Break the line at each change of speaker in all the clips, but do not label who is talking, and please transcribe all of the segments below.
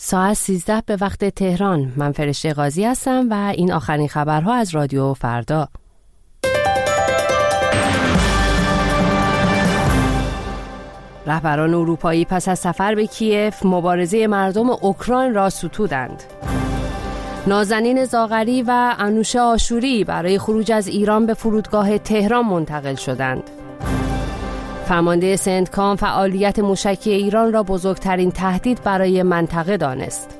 ساعت 13 به وقت تهران. من فرشته قاضی هستم و این آخرین خبرها از رادیو فردا. رهبران اروپایی پس از سفر به کیف مبارزه مردم اوکراین را ستودند. نازنین زاغری و انوشه آشوری برای خروج از ایران به فرودگاه تهران منتقل شدند. فرمانده سندکام فعالیت موشکی ایران را بزرگترین تهدید برای منطقه دانست.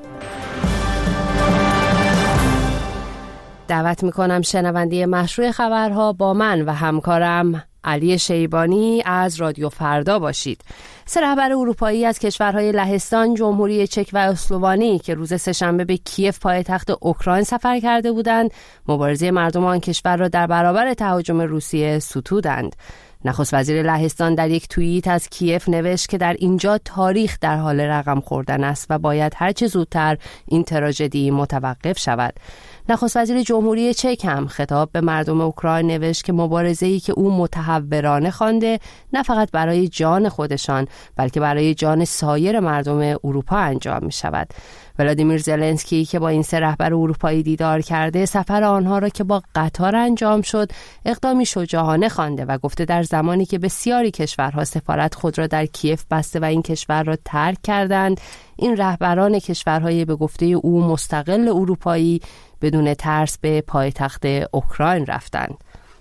دعوت می‌کنم شنونده مشروع خبرها با من و همکارم علی شیبانی از رادیو فردا باشید. سه رهبر اروپایی از کشورهای لهستان، جمهوری چک و اسلوونی که روز سه‌شنبه به کیف پایتخت اوکراین سفر کرده بودند، مبارزه مردم آن کشور را در برابر تهاجم روسیه ستودند. نخست وزیر لهستان در یک توییت از کیف نوشت که در اینجا تاریخ در حال رقم خوردن است و باید هرچه زودتر این تراژدی متوقف شود. نخست وزیر جمهوری چک هم خطاب به مردم اوکراین نوشت که مبارزه‌ای که او متحورانه خوانده نه فقط برای جان خودشان بلکه برای جان سایر مردم اروپا انجام می شود. ولادیمیر زلنسکی که با این سه رهبر اروپایی دیدار کرده، سفر آنها را که با قطار انجام شد اقدامی شجاعانه خوانده و گفته در زمانی که بسیاری کشورها سفارت خود را در کیف بسته و این کشور را ترک کردند، این رهبران کشورهای به گفته او مستقل اروپایی بدون ترس به پایتخت اوکراین رفتند.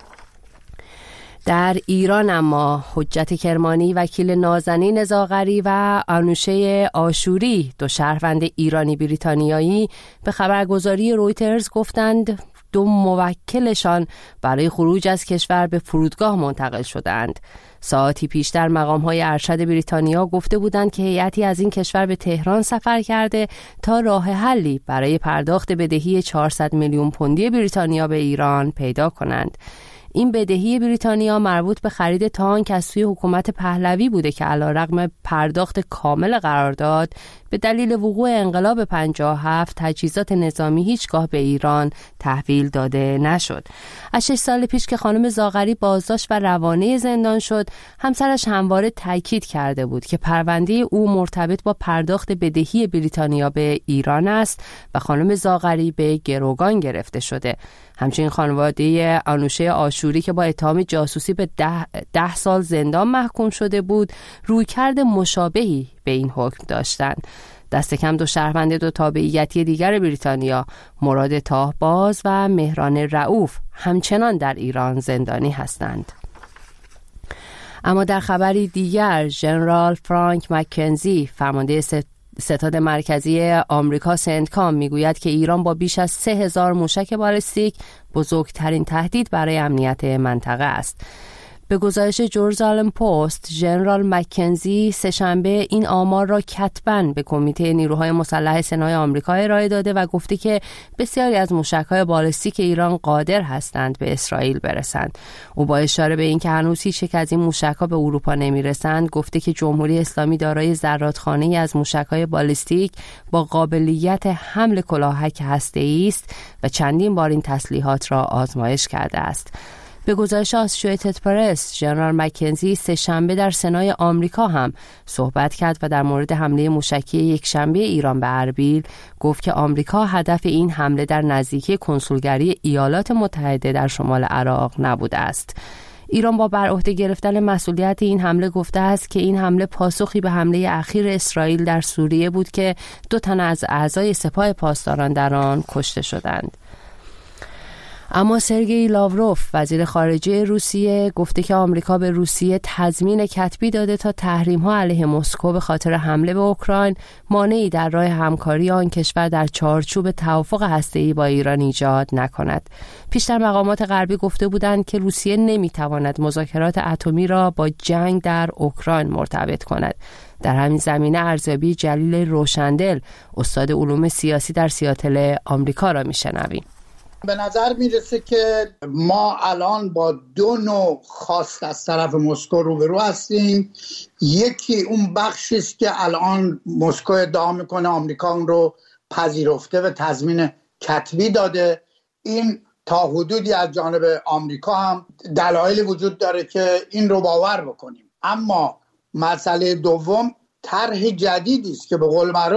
در ایران اما حجت کرمانی، وکیل نازنین زاغری و انوشه آشوری، دو شهروند ایرانی بریتانیایی، به خبرگزاری رویترز گفتند دو موکلشان برای خروج از کشور به فرودگاه منتقل شدند. ساعتی پیشتر مقام‌های ارشد بریتانیا گفته بودند که هیئتی از این کشور به تهران سفر کرده تا راه حلی برای پرداخت بدهی 400 میلیون پوندی بریتانیا به ایران پیدا کنند. این بدهی بریتانیا مربوط به خرید تانک از سوی حکومت پهلوی بوده که علیرغم پرداخت کامل قرارداد به دلیل وقوع انقلاب 57 تجهیزات نظامی هیچگاه به ایران تحویل داده نشد. از 6 سال پیش که خانم زاغری بازداشت و روانه زندان شد، همسرش همواره تاکید کرده بود که پرونده او مرتبط با پرداخت بدهی بریتانیا به ایران است و خانم زاغری به گروگان گرفته شده. همچنین خانواده انوشه آشوری که با اتهام جاسوسی به 10 سال زندان محکوم شده بود، رویکرد مشابهی به این حکم داشتند. دست کم دو شهروند دو تابعیتی دیگر بریتانیا، مراد تاهباز و مهران رؤوف، همچنان در ایران زندانی هستند. اما در خبری دیگر، ژنرال فرانک مکنزی، فرمانده ستاد مرکزی آمریکا سندکام، میگوید که ایران با بیش از 3000 موشک بالستیک بزرگترین تهدید برای امنیت منطقه است. به گزارش جورنال پست، ژنرال مکنزی سه‌شنبه این آمار را کتباً به کمیته نیروهای مسلح سنای آمریکا ارائه داده و گفته که بسیاری از موشک‌های بالستیک ایران قادر هستند به اسرائیل برسند. او با اشاره به اینکه هنوز هیچ یک از این موشک‌ها به اروپا نمی‌رسند، گفته که جمهوری اسلامی دارای ذراتخانه‌ای از موشک‌های بالستیک با قابلیت حمل کلاهک هسته‌ای است و چندین بار این تسلیحات را آزمایش کرده است. به گزارش آسوشییتد پرس، ژنرال مکنزی سه‌شنبه در سنای آمریکا هم صحبت کرد و در مورد حمله موشکی یکشنبه ایران به اربیل گفت که آمریکا هدف این حمله در نزدیکی کنسولگری ایالات متحده در شمال عراق نبوده است. ایران با بر عهده گرفتن مسئولیت این حمله گفته است که این حمله پاسخی به حمله اخیر اسرائیل در سوریه بود که 2 تن از اعضای سپاه پاسداران در آن کشته شدند. اما سرگئی لاوروف، وزیر خارجه روسیه، گفته که آمریکا به روسیه تضمین کتبی داده تا تحریم‌ها علیه مسکو به خاطر حمله به اوکراین مانعی در راه همکاری آن کشور در چارچوب توافق هسته‌ای با ایران ایجاد نکند. پیشتر مقامات غربی گفته بودند که روسیه نمی‌تواند مذاکرات اتمی را با جنگ در اوکراین مرتبط کند. در همین زمینه ارزیابی جلیل روشندل، استاد علوم سیاسی در سیاتل آمریکا را می‌شنویم.
به نظر میرسه که ما الان با 2 نوع خواست از طرف مسکو روبرو هستیم. یکی اون بخشی است که الان مسکو ادعا میکنه آمریکا اون رو پذیرفته و تضمین کتبی داده. این تا حدودی از جانب آمریکا هم دلایلی وجود داره که این رو باور بکنیم. اما مسئله دوم طرح جدیدی است که به قول معروف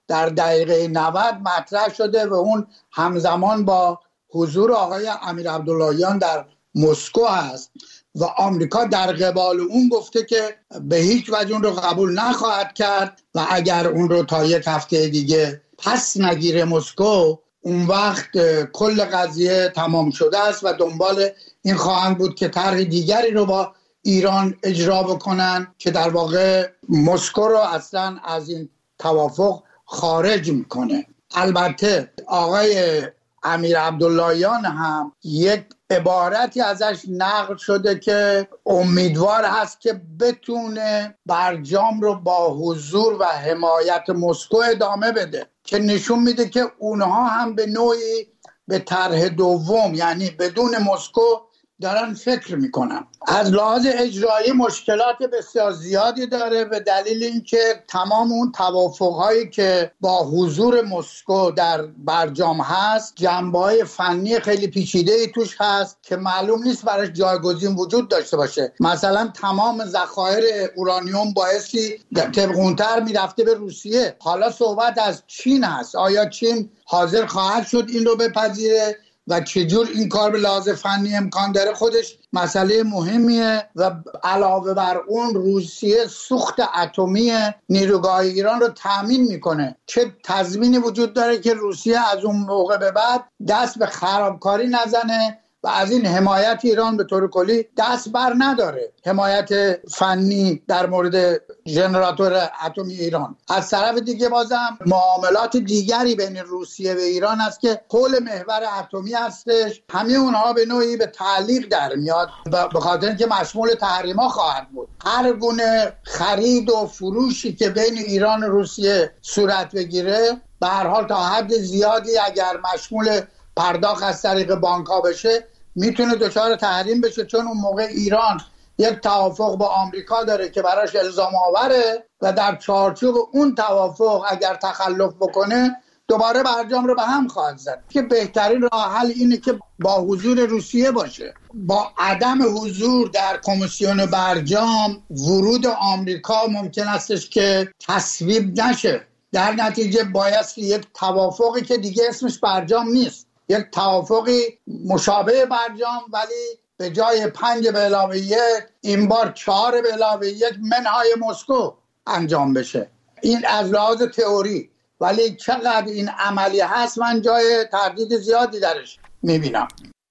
در دقیقه 90 مطرح شده و اون همزمان با حضور آقای امیر عبداللهیان در مسکو هست و آمریکا در قبال اون گفته که به هیچ وجه اون رو قبول نخواهد کرد و اگر اون رو تا یک هفته دیگه پس نگیره مسکو، اون وقت کل قضیه تمام شده است و دنبال این خواهند بود که طرح دیگری رو با ایران اجرا بکنن که در واقع مسکو رو اصلا از این توافق خارج میکنه. البته آقای امیر عبداللهیان هم یک عبارتی ازش نقل شده که امیدوار هست که بتونه برجام رو با حضور و حمایت مسکو ادامه بده، که نشون میده که اونها هم به نوعی به طرح دوم، یعنی بدون مسکو، دارن فکر میکنن. از لحاظ اجرایی مشکلات بسیار زیادی داره به دلیل اینکه تمام اون توافقهایی که با حضور مسکو در برجام هست جنبه‌های فنی خیلی پیچیده‌ای توش هست که معلوم نیست براش جایگزین وجود داشته باشه. مثلا تمام ذخایر اورانیوم بایستی طبقونتر میرفته به روسیه، حالا صحبت از چین هست. آیا چین حاضر خواهد شد این رو بپذیره و چجور این کار به لحاظ فنی امکان داره؟ خودش مسئله مهمیه. و علاوه بر اون روسیه سوخت اتمی نیروگاه ایران رو تامین میکنه. چه تضمینی وجود داره که روسیه از اون موقع به بعد دست به خرابکاری نزنه و از این حمایت ایران به طور کلی دست بر نداره، حمایت فنی در مورد ژنراتور اتمی ایران. از طرف دیگه بازم معاملات دیگری بین روسیه و ایران است که حول محور اتمی هستش، همه اونها به نوعی به تعلیق در میاد به خاطر اینکه مشمول تحریما خواهد بود. هر گونه خرید و فروشی که بین ایران و روسیه صورت بگیره به هر حال تا حد زیادی اگر مشمول پرداخت از طریق بانک ها بشه میتونه دچار تحریم بشه، چون اون موقع ایران یک توافق با آمریکا داره که براش الزام آوره و در چارچوب اون توافق اگر تخلف بکنه دوباره برجام رو به هم خواهد زد. که بهترین راه حل اینه که با حضور روسیه باشه. با عدم حضور در کمیسیون برجام ورود آمریکا ممکن استش که تصویب نشه. در نتیجه بایستی یک توافقی که دیگه اسمش برجام نیست، یک توافقی مشابه برجام ولی به جای 5 به علاوه 1 این بار 4 به علاوه 1 منهای مسکو انجام بشه. این از لحاظ تئوری، ولی چقدر این عملی هست من جای تردید زیادی درش میبینم.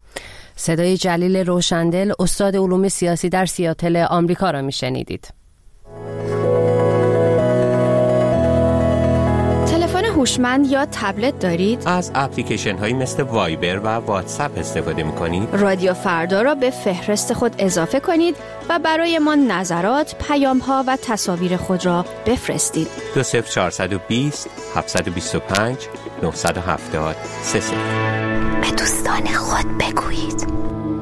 صدای جلیل روشندل، استاد علوم سیاسی در سیاتل آمریکا را میشنیدید.
هوشمند یا تبلت دارید؟
از اپلیکیشن هایی مثل وایبر و واتساپ استفاده می‌کنید؟
رادیو فردا را به فهرست خود اضافه کنید و برای ما نظرات، پیام‌ها و تصاویر خود را بفرستید.
20420 725 970 30.
به دوستان خود بگویید.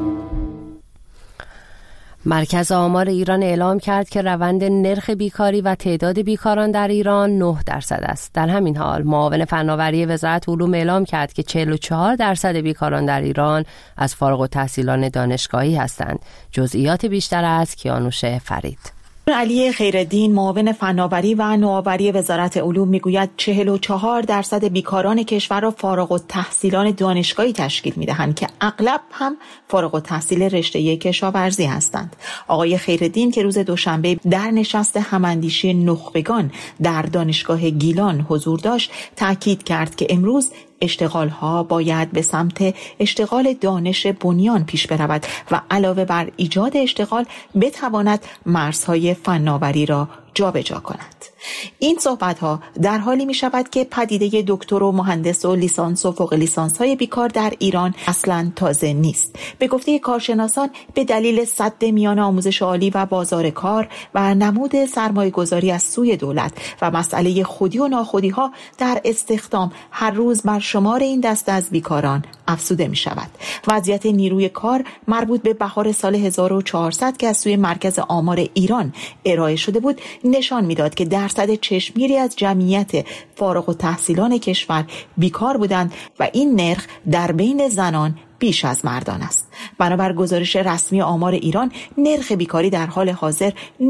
مرکز آمار ایران اعلام کرد که روند نرخ بیکاری و تعداد بیکاران در ایران 9% است. در همین حال معاون فناوری وزارت علوم اعلام کرد که 44% بیکاران در ایران از فارغ التحصیلان دانشگاهی هستند. جزئیات بیشتر از کیانوش فرید.
علی خیرالدین معاون فناوری و نوآوری وزارت علوم میگوید 44% بیکاران کشور را فارغ التحصیلان دانشگاهی تشکیل میدهند که اغلب هم فارغ التحصیل رشته کشاورزی هستند. آقای خیرالدین که روز دوشنبه در نشست هماندیشی نخبگان در دانشگاه گیلان حضور داشت تاکید کرد که امروز اشتغال‌ها باید به سمت اشتغال دانش بنیان پیش برود و علاوه بر ایجاد اشتغال بتواند مرزهای فناوری را جابجا کند. این صحبت‌ها در حالی می‌شود که پدیده دکتر و مهندس و لیسانس و فوق لیسانس‌های بیکار در ایران اصلاً تازه نیست. به گفته کارشناسان به دلیل سد میان آموزش عالی و بازار کار و نمود سرمایه‌گذاری از سوی دولت و مسئله خودی و ناخودی‌ها در استخدام هر روز بر شمار این دسته از بیکاران افزوده می‌شود. وضعیت نیروی کار مربوط به بهار سال 1400 که از سوی مرکز آمار ایران ارائه شده بود نشان می‌داد که درصد چشمگیری از جمعیت فارغ التحصیلان کشور بیکار بودند و این نرخ در بین زنان بیش از مردان است. بنابر گزارش رسمی آمار ایران، نرخ بیکاری در حال حاضر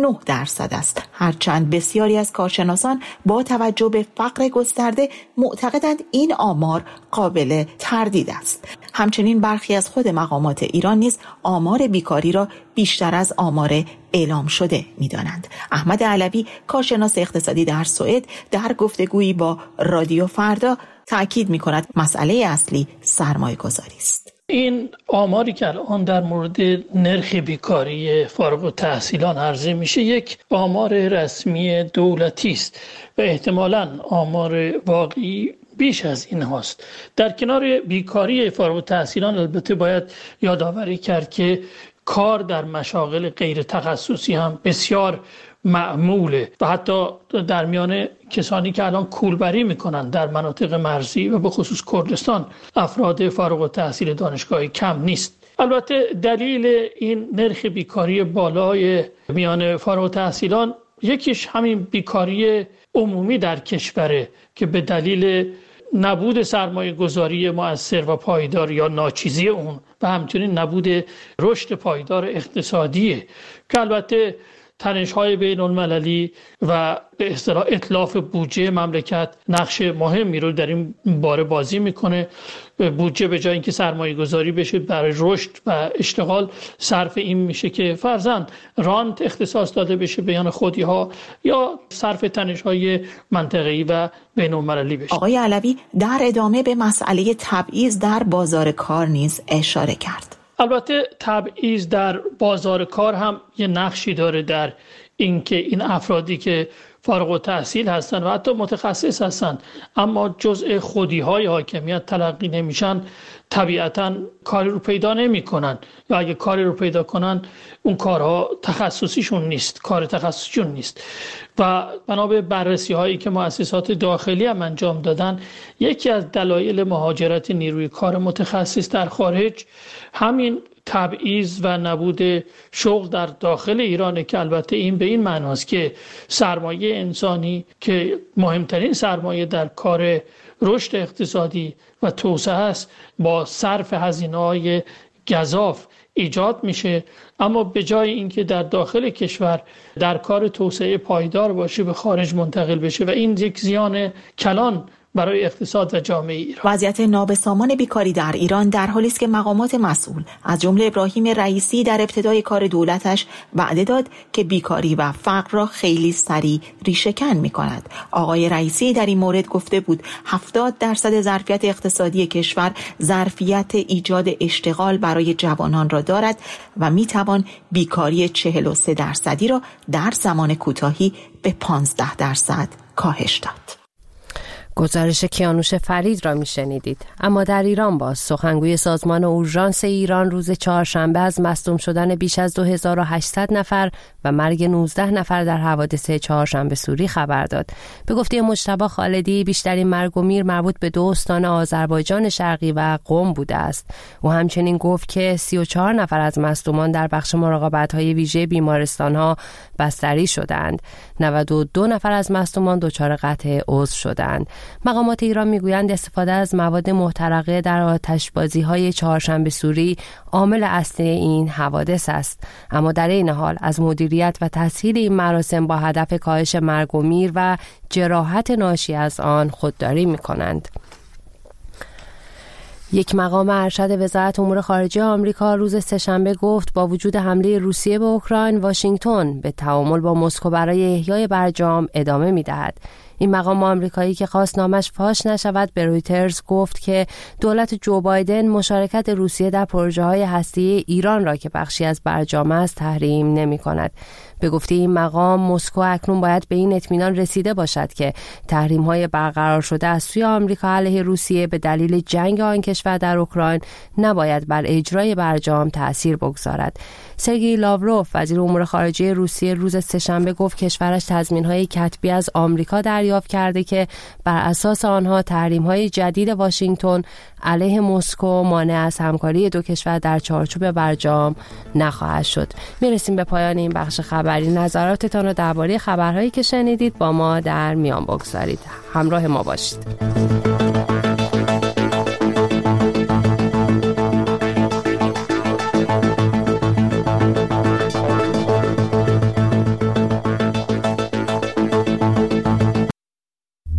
9% است، هرچند بسیاری از کارشناسان با توجه به فقر گسترده معتقدند این آمار قابل تردید است. همچنین برخی از خود مقامات ایران نیز آمار بیکاری را بیشتر از آمار اعلام شده می‌دانند. احمد علوی، کارشناس اقتصادی در سوئد، در گفتگویی با رادیو فردا تأکید می‌کند مسئله اصلی سرمایه‌گذاری است.
این آماری که الان در مورد نرخ بیکاری فارغ التحصیلان عرضه میشه یک آمار رسمی دولتی است و احتمالاً آمار واقعی بیش از این هاست. در کنار بیکاری فارغ التحصیلان البته باید یادآوری کرد که کار در مشاغل غیر تخصصی هم بسیار معموله و حتی در میان کسانی که الان کولبری میکنن در مناطق مرزی و به خصوص کردستان افراد فارغ التحصیل دانشگاهی کم نیست. البته دلیل این نرخ بیکاری بالای میان فارغ التحصیلان یکیش همین بیکاری عمومی در کشوره که به دلیل نبود سرمایه گذاری مؤثر و پایدار یا ناچیزی اون و همچنین نبود رشد پایدار اقتصادیه که البته تنش‌های بین المللی و به اصطلاح اتلاف بودجه مملکت نقش مهمی رو در این باره بازی میکنه. بودجه به جای اینکه سرمایه گذاری بشه برای رشد و اشتغال صرف این میشه که فرضاً رانت اختصاص داده بشه بیان خودی‌ها یا صرف تنش‌های منطقه‌ای و بین المللی بشه.
آقای علوی در ادامه به مسئله تبعیض در بازار کار نیز اشاره کرد.
البته تبعیض در بازار کار هم یه نقشی داره در اینکه این افرادی که فارغ التحصیل هستن و حتی متخصص هستن اما جزء خودی‌های حاکمیت تلقی نمیشن، طبیعتاً کاری رو پیدا نمی‌کنن یا اگه کاری رو پیدا کنن اون کارها تخصصیشون نیست، کار تخصصیشون نیست. و بنا به بررسی‌هایی که مؤسسات داخلی هم انجام دادن، یکی از دلایل مهاجرت نیروی کار متخصص در خارج همین تبعیض و نبود شغل در داخل ایرانه که البته این به این معناست که سرمایه انسانی که مهمترین سرمایه در کار رشد اقتصادی و توسعه است با صرف هزینه‌های گزاف ایجاد میشه، اما به جای اینکه در داخل کشور در کار توسعه پایدار باشه به خارج منتقل بشه و این یک زیان کلان برای اقتصاد و جامعه ایران.
وضعیت نابسامان بیکاری در ایران در حالی است که مقامات مسئول از جمله ابراهیم رئیسی در ابتدای کار دولتش وعده داد که بیکاری و فقر را خیلی سریع ریشه‌کن می‌کند. آقای رئیسی در این مورد گفته بود 70% ظرفیت اقتصادی کشور ظرفیت ایجاد اشتغال برای جوانان را دارد و می‌توان بیکاری 43% را در زمان کوتاهی به 15% کاهش داد.
گزارش کیانوش فرید را میشنیدید. اما در ایران باز سخنگوی سازمان اورژانس ایران روز چهارشنبه از مصدوم شدن بیش از 2800 نفر و مرگ 19 نفر در حوادث چهارشنبه سوری خبر داد. به گفته مجتبی خالدی بیشترین مرگ و میر مربوط به 2 استان آذربایجان شرقی و قم بوده است. او همچنین گفت که 34 نفر از مصدومان در بخش مراقبت‌های ویژه بیمارستان‌ها بستری شدند. 92 نفر از مصدومان دچار قطع عضو شدند. مقامات ایران میگویند استفاده از مواد محترقه در آتشبازی‌های چهارشنبه سوری عامل اصلی این حوادث است، اما در این حال از مدیریت و تسهیل این مراسم با هدف کاهش مرگ و میر و جراحت ناشی از آن خودداری می‌کنند. یک مقام ارشد وزارت امور خارجه آمریکا روز سه‌شنبه گفت با وجود حمله روسیه به اوکراین، واشنگتن به تعامل با مسکو برای احیای برجام ادامه می‌دهد. این مقام آمریکایی که خواست نامش فاش نشود به رویترز گفت که دولت جو بایدن مشارکت روسیه در پروژه‌های هسته‌ای ایران را که بخشی از برجام است تحریم نمی‌کند. به گفته این مقام مسکو اکنون باید به این اطمینان رسیده باشد که تحریم‌های برقرار شده از سوی آمریکا علیه روسیه به دلیل جنگ آن کشور در اوکراین نباید بر اجرای برجام تأثیر بگذارد. سرگئی لاوروف وزیر امور خارجه روسیه روز سه‌شنبه گفت کشورش تضمین‌های کتبی از آمریکا دریافت کرده که بر اساس آنها تحریم‌های جدید واشنگتن علیه مسکو مانع از همکاری دو کشور در چارچوب برجام نخواهد شد. میرسیم به پایان این بخش خبری. نظراتتان را درباره خبرهایی که شنیدید با ما در میان بگذارید. همراه ما باشید.